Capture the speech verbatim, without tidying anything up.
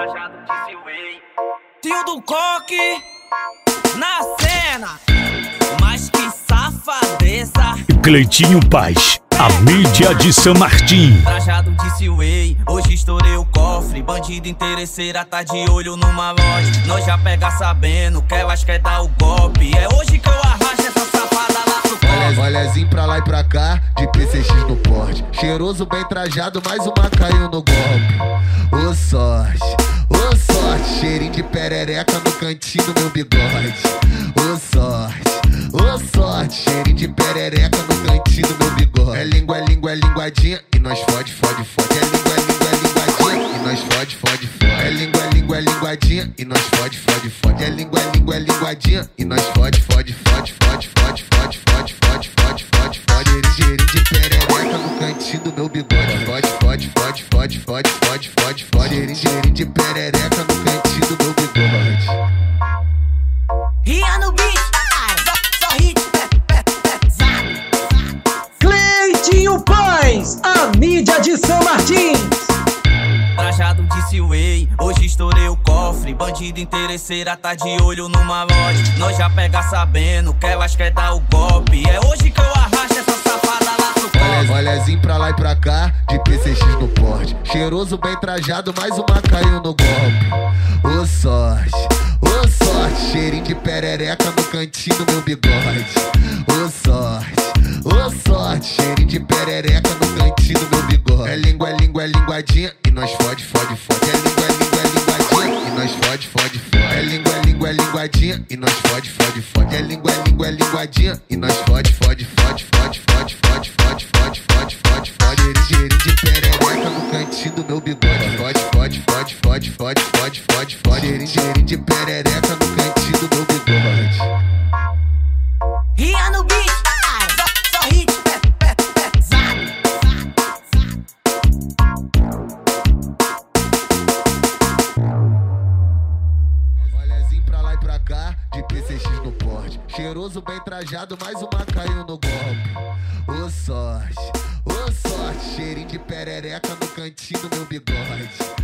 Trajado de Silway. Tio do Coque na cena, mas que safadeza. Cleitinho Paz, a mídia de São Martim. Trajado de Silway, hoje estourei o cofre. Bandido interesseira tá de olho numa loja. Nós já pega sabendo que elas quer dar o golpe. É hoje que eu arrasto essa safada lá pro cofre. Olhazinho pra lá e pra cá, de P C X no porte. Cheiroso, bem trajado, mais uma caiu no golpe. Ô sorte, ô sorte, cheirinho de perereca no cantinho do meu bigode. Ô sorte, ô sorte, cheirinho de perereca no cantinho do meu bigode. É língua, é língua, é linguadinha e nós fode, fode, fode. É língua, é língua, é linguadinha e nós fode, fode, fode. É língua, é língua, é linguadinha e nós fode, fode, fode. É língua, é língua, é linguadinha e nós fode, fode, fode, fode, fode, fode, fode, fode, fode, fode, fode. Cheirinho de perereca no cantinho do meu bigode. Fode, fode, fode, fode, fode, fode, fode, fode. Cheirinho de perereca no cantinho do meu bigode. Ria no beat, só, só hit pesado. Cleitinho Paz, a mídia de São Martins. Trajado de Silway, hoje estourei o cofre. Bandido interesseira tá de olho numa loja. Nós já pega sabendo que elas quer dar o golpe. É hoje que eu arrasto essa safada lá pro cofre. Olhazinho pra lá e pra cá, de P C X no porte. Cheiroso, bem trajado, mais uma caiu no golpe. Ô sorte, ô sorte, cheirinho de perereca no cantinho do meu bigode. Ô sorte, ô sorte, cheirinho de perereca no cantinho do meu bigode. É língua, é língua, é linguadinha e nós fode, fode, fode. É língua, é língua, é linguadinha e nós fode, fode, fode. É língua, é língua, é linguadinha e nós fode, fode, fode. É língua, é língua, é linguadinha e nós fode, fode, fode, fode, fode, fode, fode, fode, fode, fode, fode. Cheirinho de perereca no cantinho do meu bigode. Fode, fode, fode, fode, fode, fode, fode, fode. Cheirinho de perereca no cantinho do meu bigode. Ria no beat, só, só hit pesado. Olhazinho pra lá e pra cá, de P C X no porte. Cheiroso, bem trajado, mais uma caiu no golpe. Ô sorte, ô sorte, cheirinho de perereca no cantinho do meu bigode.